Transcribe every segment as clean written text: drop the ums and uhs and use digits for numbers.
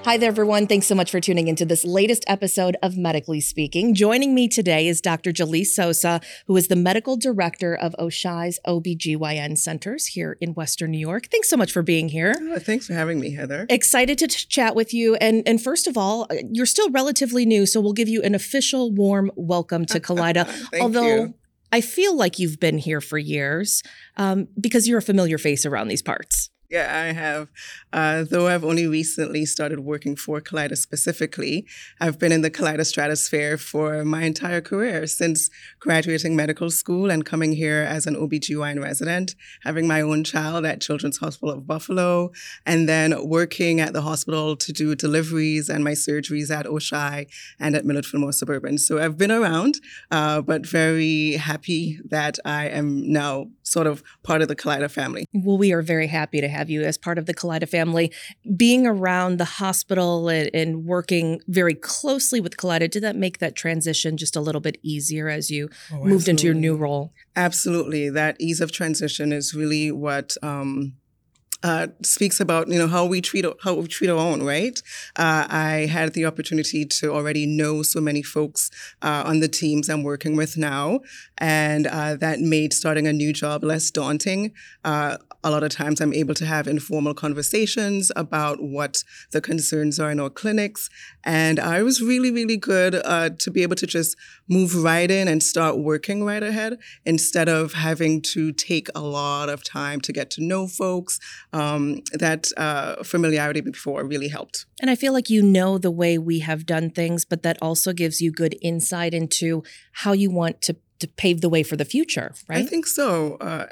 Hi there, everyone. Thanks so much for tuning into this latest episode of Medically Speaking. Joining me today is Dr. Jalise Sosa, who is the medical director of Oishei's OBGYN centers here in Western New York. Thanks so much for being here. Oh, thanks for having me, Heather. Excited to chat with you. And first of all, you're still relatively new, so we'll give you an official warm welcome to Kaleida. Although you. I feel like you've been here for years because you're a familiar face around these parts. Yeah, I have. Though I've only recently started working for Kaleida specifically, I've been in the Kaleida stratosphere for my entire career, since graduating medical school and coming here as an OBGYN resident, having my own child at Children's Hospital of Buffalo, and then working at the hospital to do deliveries and my surgeries at Oishei and at Millard Fillmore Suburban. So I've been around, but very happy that I am now sort of part of the Kaleida family. Well, we are very happy to have you as part of the Kaleida family. Being around the hospital and working very closely with Kaleida, did that make that transition just a little bit easier as you moved into your new role? Absolutely. That ease of transition is really what speaks about, how we treat our own, right? I had the opportunity to already know so many folks on the teams I'm working with now, and that made starting a new job less daunting. A lot of times I'm able to have informal conversations about what the concerns are in our clinics, and I was really, really good to be able to just move right in and start working right ahead instead of having to take a lot of time to get to know folks. That familiarity before really helped. And I feel like you know the way we have done things, but that also gives you good insight into how you want to pave the way for the future, right? I think so.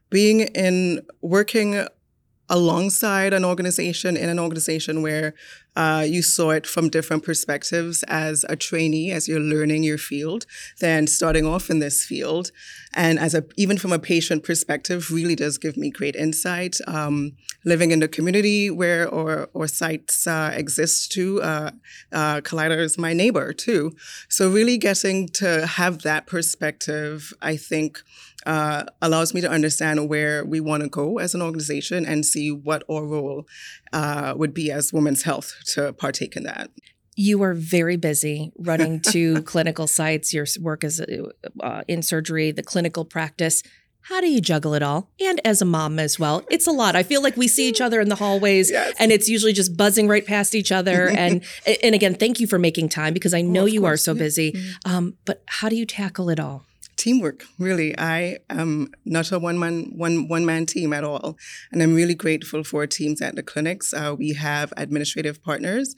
Working alongside an organization, in an organization where you saw it from different perspectives as a trainee, as you're learning your field, then starting off in this field. And even from a patient perspective, really does give me great insight. Living in the community where our sites exist too, Kaleida is my neighbor too. So really getting to have that perspective, I think, allows me to understand where we want to go as an organization and see what our role would be as women's health to partake in that. You are very busy running two clinical sites. Your work is in surgery, the clinical practice. How do you juggle it all? And as a mom as well, it's a lot. I feel like we see each other in the hallways, yes, and it's usually just buzzing right past each other. And again, thank you for making time because I know you are so busy. But how do you tackle it all? Teamwork, really. I am not a one-man team at all. And I'm really grateful for teams at the clinics. We have administrative partners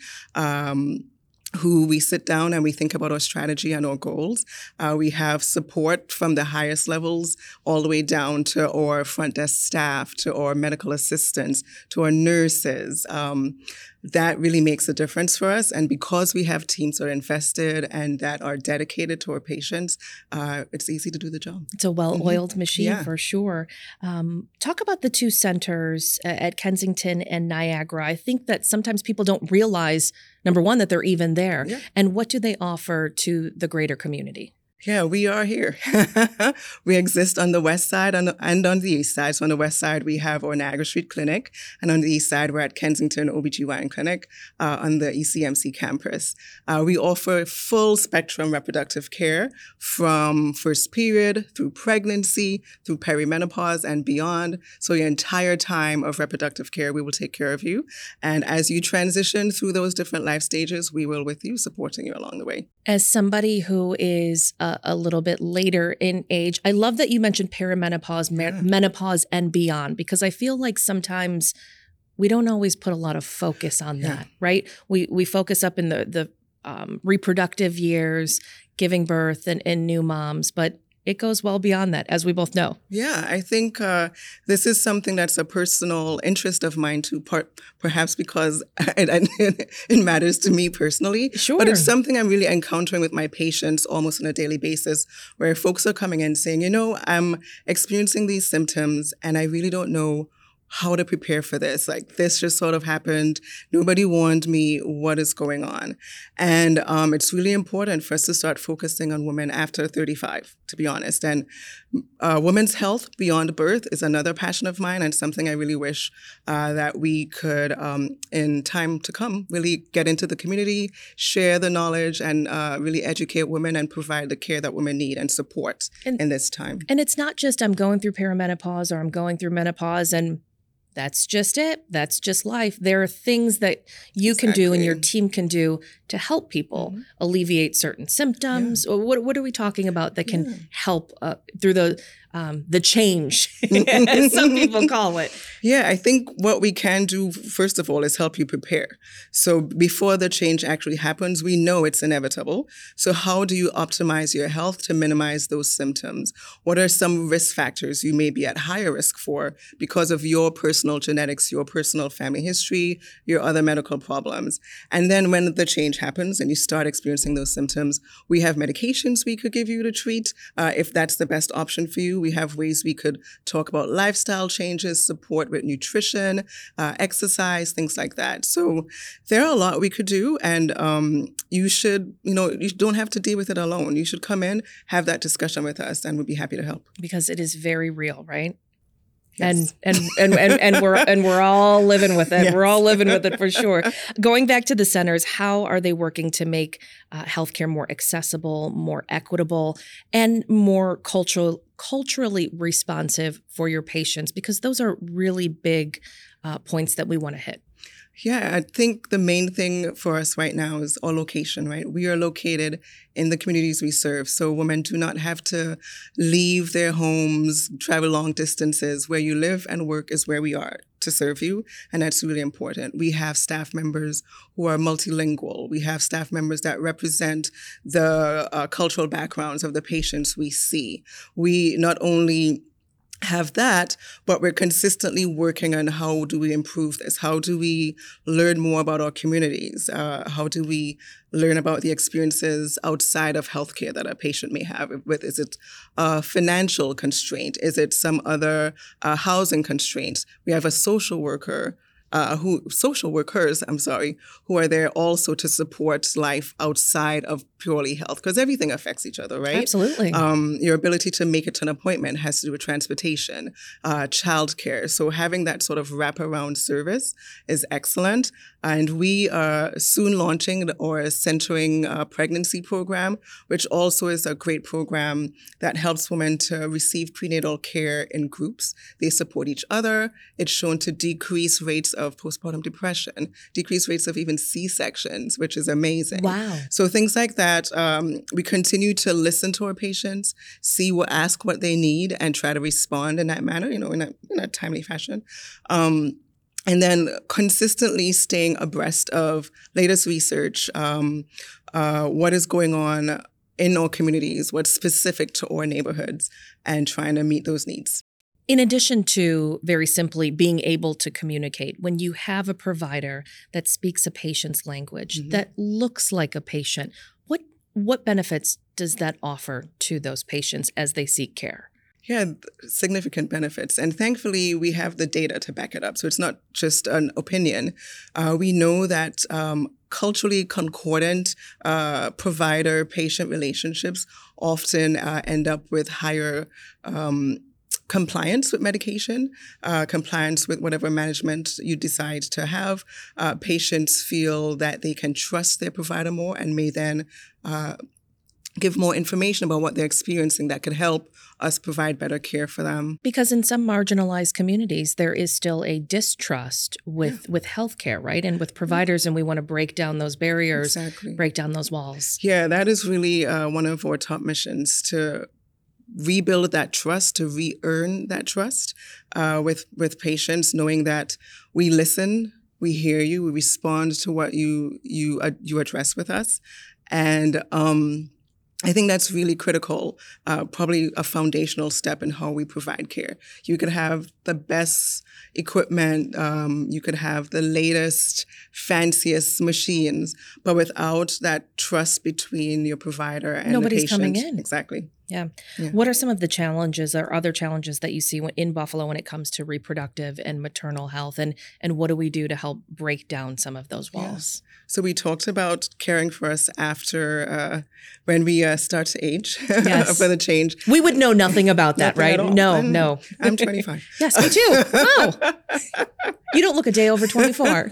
who we sit down and we think about our strategy and our goals. We have support from the highest levels all the way down to our front desk staff, to our medical assistants, to our nurses. That really makes a difference for us. And because we have teams that are invested and that are dedicated to our patients, it's easy to do the job. It's a well-oiled machine for sure. Talk about the two centers at Kensington and Niagara. I think that sometimes people don't realize, number one, that they're even there. Yeah. And what do they offer to the greater community? Yeah, we are here. We exist on the west side and on the east side. So on the west side, we have our Niagara Street Clinic. And on the east side, we're at Kensington OBGYN Clinic on the ECMC campus. We offer full spectrum reproductive care from first period through pregnancy, through perimenopause and beyond. So your entire time of reproductive care, we will take care of you. And as you transition through those different life stages, we will with you, supporting you along the way. As somebody who is a little bit later in age, I love that you mentioned perimenopause, menopause and beyond, because I feel like sometimes we don't always put a lot of focus on that, right? We focus up in the reproductive years, giving birth and new moms, but it goes well beyond that, as we both know. Yeah, I think this is something that's a personal interest of mine too, perhaps because it matters to me personally. Sure. But it's something I'm really encountering with my patients almost on a daily basis, where folks are coming in saying, I'm experiencing these symptoms and I really don't know how to prepare for this. Like, this just sort of happened. Nobody warned me. What is going on? And it's really important for us to start focusing on women after 35, to be honest. And women's health beyond birth is another passion of mine, and something I really wish that we could, in time to come, really get into the community, share the knowledge, and really educate women and provide the care that women need and support in this time. And it's not just I'm going through perimenopause or I'm going through menopause and that's just it. That's just life. There are things that you can do and your team can do to help people alleviate certain symptoms. Or what are we talking about that can help through the change, as some people call it? Yeah, I think what we can do, first of all, is help you prepare. So before the change actually happens, we know it's inevitable. So how do you optimize your health to minimize those symptoms? What are some risk factors you may be at higher risk for because of your personal genetics, your personal family history, your other medical problems? And then when the change happens and you start experiencing those symptoms, we have medications we could give you to treat if that's the best option for you. We have ways we could talk about lifestyle changes, support with nutrition, exercise, things like that. So there are a lot we could do, and you don't have to deal with it alone. You should come in, have that discussion with us, and we'd be happy to help. Because it is very real, right? Yes. And we're all living with it. Yes. We're all living with it for sure. Going back to the centers, how are they working to make healthcare more accessible, more equitable, and more culturally responsive for your patients? Because those are really big points that we want to hit. Yeah, I think the main thing for us right now is our location, right? We are located in the communities we serve. So women do not have to leave their homes, travel long distances. Where you live and work is where we are to serve you. And that's really important. We have staff members who are multilingual. We have staff members that represent the cultural backgrounds of the patients we see. We not only have that, but we're consistently working on how do we improve this? How do we learn more about our communities? How do we learn about the experiences outside of healthcare that a patient may have? Is it a financial constraint? Is it some other housing constraints? We have a social workers, who are there also to support life outside of purely health, because everything affects each other, right? Absolutely. Your ability to make it to an appointment has to do with transportation, childcare. So having that sort of wraparound service is excellent. And we are soon launching our Centering Pregnancy program, which also is a great program that helps women to receive prenatal care in groups. They support each other. It's shown to decrease rates of postpartum depression, decrease rates of even C-sections, which is amazing. Wow. So things like that. We continue to listen to our patients, ask what they need, and try to respond in that manner, in a timely fashion. And then consistently staying abreast of latest research, what is going on in our communities, what's specific to our neighborhoods, and trying to meet those needs. In addition to very simply being able to communicate, when you have a provider that speaks a patient's language, that looks like a patient, what benefits does that offer to those patients as they seek care? Yeah, significant benefits. And thankfully, we have the data to back it up. So it's not just an opinion. We know that culturally concordant provider-patient relationships often end up with higher compliance with medication, compliance with whatever management you decide to have. Patients feel that they can trust their provider more and may then give more information about what they're experiencing that could help us provide better care for them. Because in some marginalized communities, there is still a distrust with healthcare, right? And with providers, and we want to break down those barriers, break down those walls. Yeah, that is really one of our top missions, to rebuild that trust, to re-earn that trust with patients, knowing that we listen, we hear you, we respond to what you address with us, and I think that's really critical, probably a foundational step in how we provide care. You could have the best equipment, you could have the latest, fanciest machines, but without that trust between your provider and nobody's the patient. coming in. Exactly. Yeah. What are some of the challenges or other challenges that you see in Buffalo when it comes to reproductive and maternal health? And what do we do to help break down some of those walls? So we talked about caring for us after when we start to age for the change. We would know nothing about that, Nothing right? No. I'm 25. Yes, me too. Oh, you don't look a day over 24.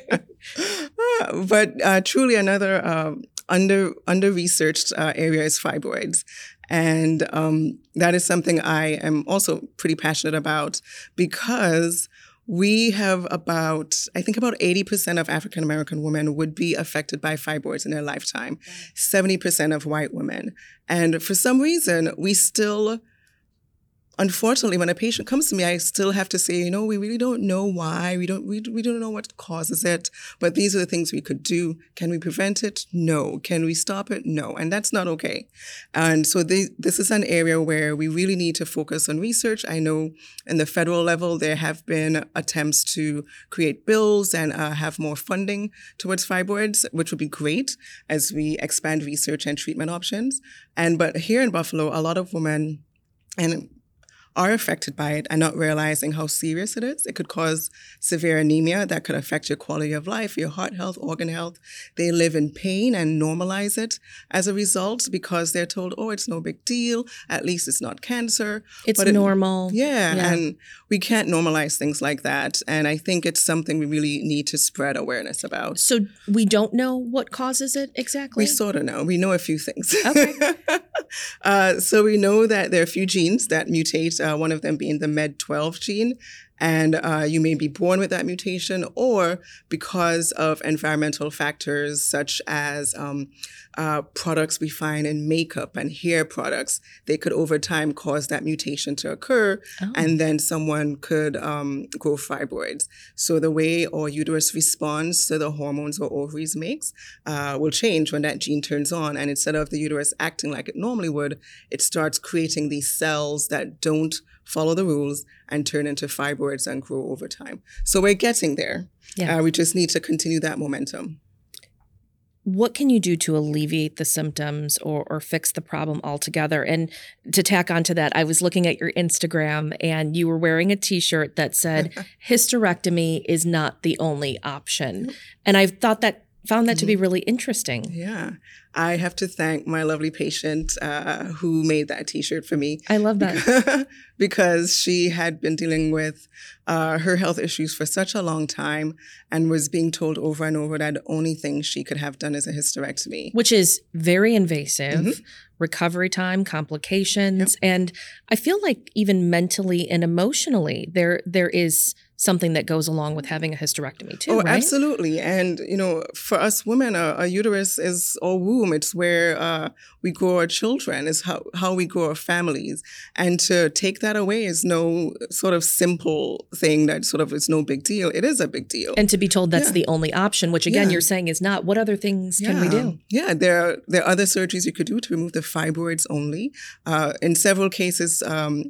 But truly another under-researched area is fibroids. And that is something I am also pretty passionate about because we have I think about 80% of African-American women would be affected by fibroids in their lifetime, 70% of white women. And for some reason, we still, unfortunately, when a patient comes to me, I still have to say, we really don't know why. We don't know what causes it, but these are the things we could do. Can we prevent it? No. Can we stop it? No. And that's not okay. And so this is an area where we really need to focus on research. I know in the federal level, there have been attempts to create bills and have more funding towards fibroids, which would be great as we expand research and treatment options. But here in Buffalo, a lot of women are affected by it and not realizing how serious it is. It could cause severe anemia that could affect your quality of life, your heart health, organ health. They live in pain and normalize it as a result because they're told, oh, it's no big deal. At least it's not cancer. It's normal. Yeah, and we can't normalize things like that. And I think it's something we really need to spread awareness about. So we don't know what causes it exactly? We sort of know. We know a few things. Okay. So we know that there are a few genes that mutate, one of them being the MED12 gene. And you may be born with that mutation, or because of environmental factors such as products we find in makeup and hair products, they could over time cause that mutation to occur, and then someone could grow fibroids. So the way our uterus responds to the hormones our ovaries makes will change when that gene turns on. And instead of the uterus acting like it normally would, it starts creating these cells that don't follow the rules and turn into fibroids and grow over time. So we're getting there. Yeah. We just need to continue that momentum. What can you do to alleviate the symptoms or fix the problem altogether? And to tack onto that, I was looking at your Instagram and you were wearing a t-shirt that said, hysterectomy is not the only option. And I found that to be really interesting. Yeah. I have to thank my lovely patient who made that t-shirt for me. I love that. Because she had been dealing with her health issues for such a long time and was being told over and over that the only thing she could have done is a hysterectomy. Which is very invasive, recovery time, complications. And I feel like even mentally and emotionally, there is something that goes along with having a hysterectomy too, right? Absolutely. And, for us women, a uterus is our womb. It's where we grow our children, is how we grow our families. And to take that away is no sort of simple thing that sort of is no big deal. It is a big deal. And to be told that's the only option, which again, you're saying is not. What other things can we do? Yeah, there are other surgeries you could do to remove the fibroids only. In several cases,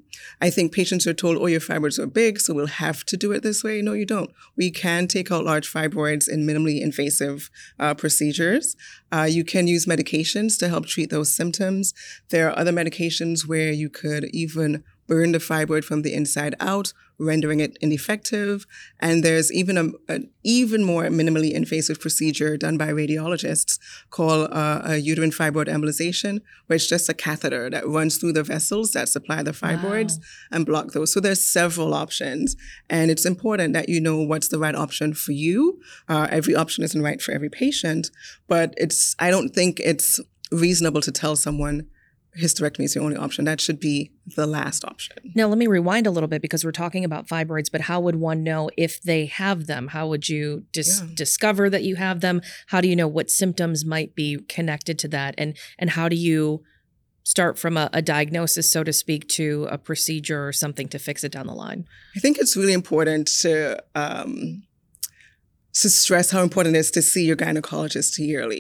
I think patients are told, oh, your fibroids are big, so we'll have to do it this way. No, you don't. We can take out large fibroids in minimally invasive procedures. You can use medications to help treat those symptoms. There are other medications where you could even burn the fibroid from the inside out, rendering it ineffective. And there's even an even more minimally invasive procedure done by radiologists called a uterine fibroid embolization, where it's just a catheter that runs through the vessels that supply the fibroids and block those. So there's several options. And it's important that you know what's the right option for you. Every option isn't right for every patient, but I don't think it's reasonable to tell someone hysterectomy is the only option. That should be the last option. Now, let me rewind a little bit because we're talking about fibroids, but how would one know if they have them? How would you discover that you have them? How do you know what symptoms might be connected to that? And how do you start from a diagnosis, so to speak, to a procedure or something to fix it down the line? I think it's really important to stress how important it is to see your gynecologist yearly,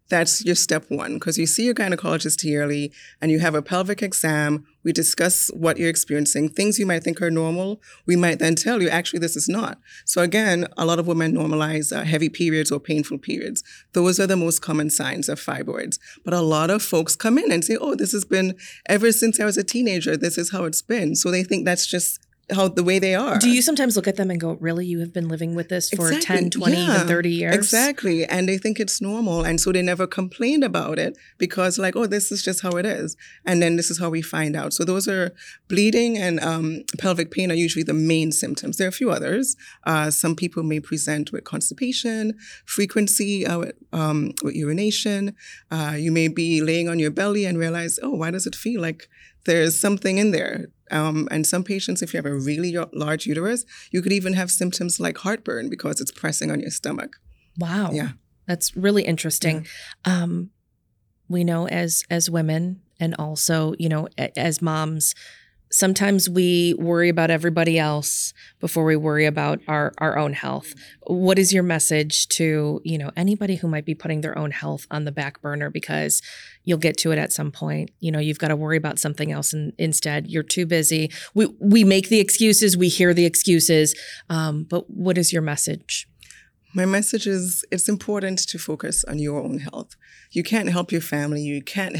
that's your step one, because you see your gynecologist yearly and you have a pelvic exam. We discuss what you're experiencing, things you might think are normal. We might then tell you, actually, this is not. So again, a lot of women normalize heavy periods or painful periods. Those are the most common signs of fibroids. But a lot of folks come in and say, oh, this has been ever since I was a teenager. This is how it's been. So they think that's just how the way they are. Do you sometimes look at them and go, really, you have been living with this for 10, 20, even 30 years? Exactly. And they think it's normal. And so they never complained about it because like, oh, this is just how it is. And then this is how we find out. So those are bleeding and pelvic pain are usually the main symptoms. There are a few others. Some people may present with constipation, frequency with urination. You may be laying on your belly and realize, oh, why does it feel like there's something in there? And some patients, if you have a really large uterus, you could even have symptoms like heartburn because it's pressing on your stomach. Wow. Yeah. That's really interesting. Yeah. We know as women and also, as moms, sometimes we worry about everybody else before we worry about our own health. What is your message to, anybody who might be putting their own health on the back burner because you'll get to it at some point. You've got to worry about something else and instead you're too busy. We make the excuses, we hear the excuses, but what is your message? My message is it's important to focus on your own health. You can't help your family. You can't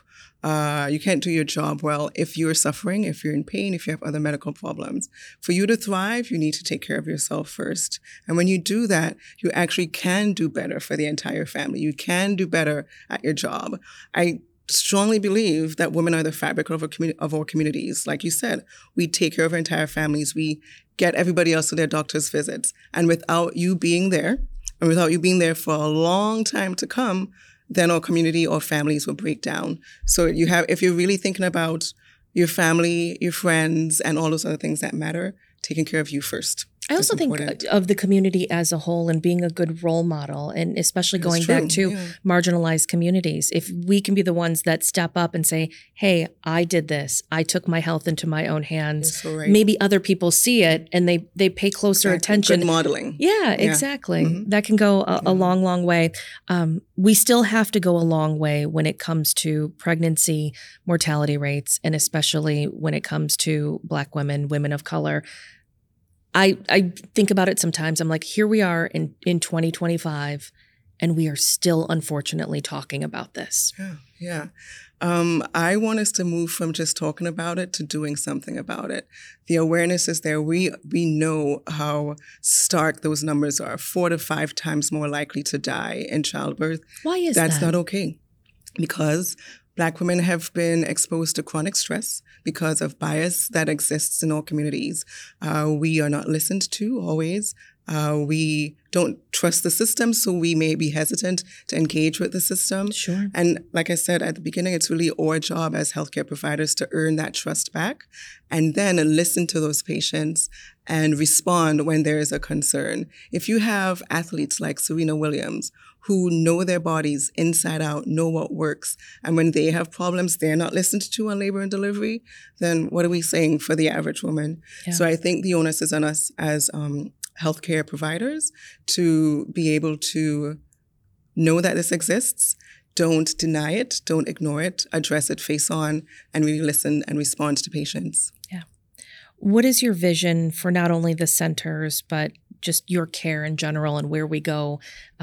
do your job well if you're suffering, if you're in pain, if you have other medical problems. For you to thrive, you need to take care of yourself first. And when you do that, you actually can do better for the entire family. You can do better at your job. I strongly believe that women are the fabric of our communities. Like you said, we take care of our entire families. We get everybody else to their doctor's visits. And without you being there, and without you being there for a long time to come, then our community or families will break down. So if you're really thinking about your family, your friends, and all those other things that matter, taking care of you first. I also think of the community as a whole and being a good role model, and especially going back to marginalized communities. If we can be the ones that step up and say, hey, I did this. I took my health into my own hands. So right. Maybe other people see it and they pay closer attention. Good modeling. Yeah, exactly. Mm-hmm. That can go a long, long way. We still have to go a long way when it comes to pregnancy mortality rates, and especially when it comes to Black women, women of color. I think about it sometimes. I'm like, here we are in 2025, and we are still, unfortunately, talking about this. Yeah. I want us to move from just talking about it to doing something about it. The awareness is there. We know how stark those numbers are. 4 to 5 times more likely to die in childbirth. Why is that? That's not okay. Because Black women have been exposed to chronic stress because of bias that exists in our communities. We are not listened to always. We don't trust the system, so we may be hesitant to engage with the system. Sure. And like I said at the beginning, it's really our job as healthcare providers to earn that trust back and then listen to those patients and respond when there is a concern. If you have athletes like Serena Williams who know their bodies inside out, know what works, and when they have problems, they're not listened to on labor and delivery, then what are we saying for the average woman? Yeah. So I think the onus is on us as healthcare providers to be able to know that this exists, don't deny it, don't ignore it, address it face on, and really listen and respond to patients. Yeah. What is your vision for not only the centers, but just your care in general and where we go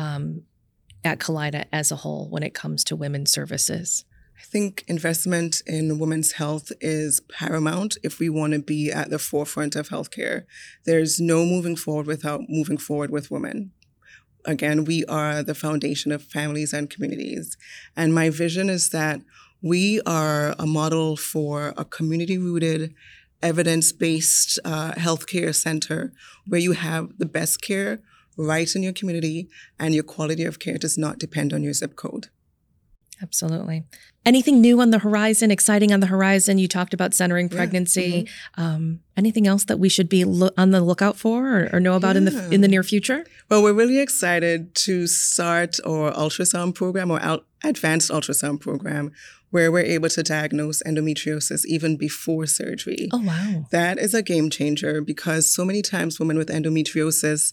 at Kaleida as a whole when it comes to women's services? I think investment in women's health is paramount if we want to be at the forefront of healthcare. There's no moving forward without moving forward with women. Again, we are the foundation of families and communities. And my vision is that we are a model for a community-rooted, evidence-based healthcare center where you have the best care right in your community and your quality of care does not depend on your zip code. Absolutely. Anything new on the horizon, exciting on the horizon? You talked about centering pregnancy. Mm-hmm. Anything else that we should be on the lookout for or know about in the near future? Well, we're really excited to start our ultrasound program or advanced ultrasound program where we're able to diagnose endometriosis even before surgery. Oh, wow. That is a game changer because so many times women with endometriosis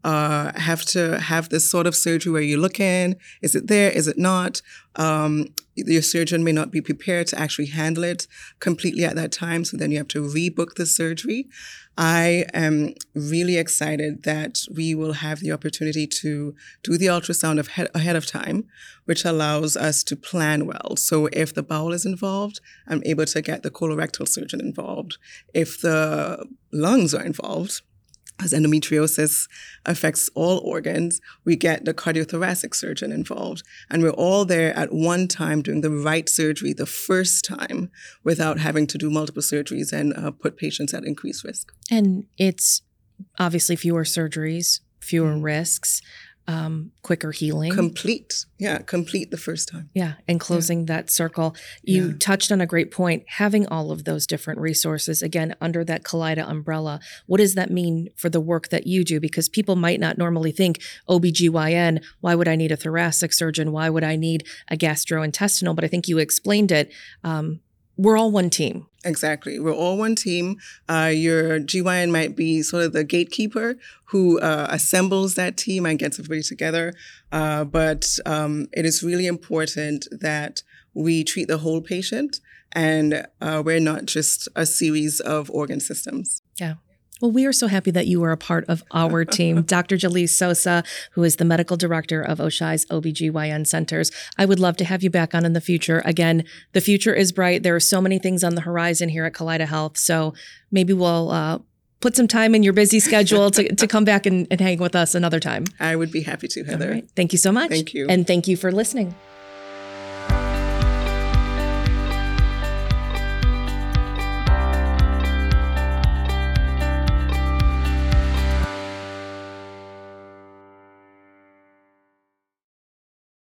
have to have this sort of surgery where you look in, is it there, is it not? Your surgeon may not be prepared to actually handle it completely at that time, so then you have to rebook the surgery. I am really excited that we will have the opportunity to do the ultrasound ahead of time, which allows us to plan well. So if the bowel is involved, I'm able to get the colorectal surgeon involved. If the lungs are involved, as endometriosis affects all organs, we get the cardiothoracic surgeon involved. And we're all there at one time doing the right surgery the first time without having to do multiple surgeries and put patients at increased risk. And it's obviously fewer surgeries, fewer risks, quicker healing. Complete the first time. Yeah, and closing that circle. You touched on a great point, having all of those different resources, again, under that Kaleida umbrella. What does that mean for the work that you do? Because people might not normally think, OBGYN, why would I need a thoracic surgeon? Why would I need a gastrointestinal? But I think you explained it. We're all one team. Exactly. We're all one team. Your GYN might be sort of the gatekeeper who assembles that team and gets everybody together. But it is really important that we treat the whole patient and we're not just a series of organ systems. Yeah. Well, we are so happy that you are a part of our team. Dr. Jalise Sosa, who is the medical director of Oishei's OBGYN centers. I would love to have you back on in the future. Again, the future is bright. There are so many things on the horizon here at Kaleida Health. So maybe we'll put some time in your busy schedule to come back and hang with us another time. I would be happy to, Heather. All right. Thank you so much. Thank you. And thank you for listening.